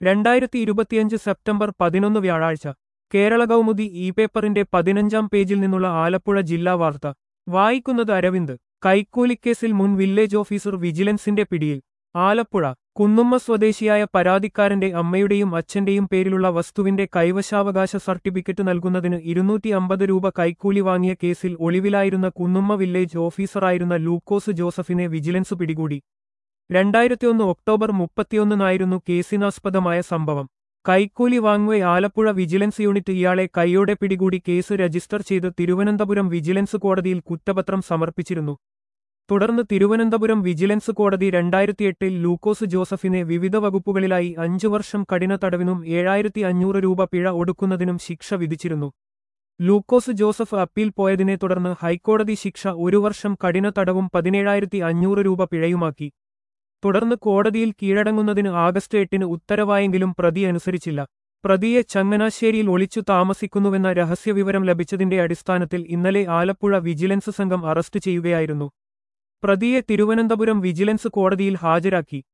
2025 September 11 വ്യാഴാഴ്ച Kerala Kaumudi E പേപ്പറിന്റെ 15-ാം പേജിൽ നിന്നുള്ള ആലപ്പുഴ ജില്ലാ വാർത്ത വായിക്കുന്നത് അരവിന്ദ്. കൈക്കൂലിക്കേസിൽ മുൻ വില്ലേജ് ഓഫീസർ വിജിലൻസിന്റെ പിടിയിൽ. ആലപ്പുഴ കുന്നുമ്മ സ്വദേശിയായ പരാതിക്കാരന്റെ അമ്മയുടെയും അച്ഛന്റെയും പേരിലുള്ള വസ്തുവിന്റെ കൈവശാവകാശ സർട്ടിഫിക്കറ്റ് നൽകുന്നതിന് 250 രൂപ കൈക്കൂലി വാങ്ങിയ കേസിൽ ഒളിവിലായിരുന്ന കുന്നുമ്മ വില്ലേജ് ഓഫീസറായിരുന്ന ലൂക്കോസ് ജോസഫിനെ വിജിലൻസ് പിടികൂടി. 2001 ഒക്ടോബർ 31-നായിരുന്നു കേസിനാസ്പദമായ സംഭവം. കൈക്കൂലി വാങ്ങുവെ ആലപ്പുഴ വിജിലൻസ് യൂണിറ്റ് ഇയാളെ കൈയോടെ പിടികൂടി കേസ് രജിസ്റ്റർ ചെയ്ത് തിരുവനന്തപുരം വിജിലൻസ് കോടതിയിൽ കുറ്റപത്രം സമർപ്പിച്ചിരുന്നു. തുടർന്ന് തിരുവനന്തപുരം വിജിലൻസ് കോടതി 2008-ൽ ലൂക്കോസ് ജോസഫിനെ വിവിധ വകുപ്പുകളിലായി 5 വർഷം കഠിന തടവിനും 7500 രൂപ പിഴ ഒടുക്കുന്നതിനും ശിക്ഷ വിധിച്ചിരുന്നു. ലൂക്കോസ് ജോസഫ് അപ്പീൽ പോയതിനെ തുടർന്ന് ഹൈക്കോടതി ശിക്ഷ 1 വർഷം കഠിന തടവും 17500 രൂപ പിഴയുമാക്കി. തുടർന്ന് കോടതിയിൽ കീഴടങ്ങുന്നതിന് ആഗസ്റ്റ് 8-ന് ഉത്തരവായെങ്കിലും പ്രതി അനുസരിച്ചില്ല. പ്രതിയെ ചങ്ങനാശ്ശേരിയിൽ ഒളിച്ചു താമസിക്കുന്നുവെന്ന രഹസ്യവിവരം ലഭിച്ചതിന്റെ അടിസ്ഥാനത്തിൽ ഇന്നലെ ആലപ്പുഴ വിജിലൻസ് സംഘം അറസ്റ്റ് ചെയ്യുകയായിരുന്നു. പ്രതിയെ തിരുവനന്തപുരം വിജിലൻസ് കോടതിയിൽ ഹാജരാക്കി.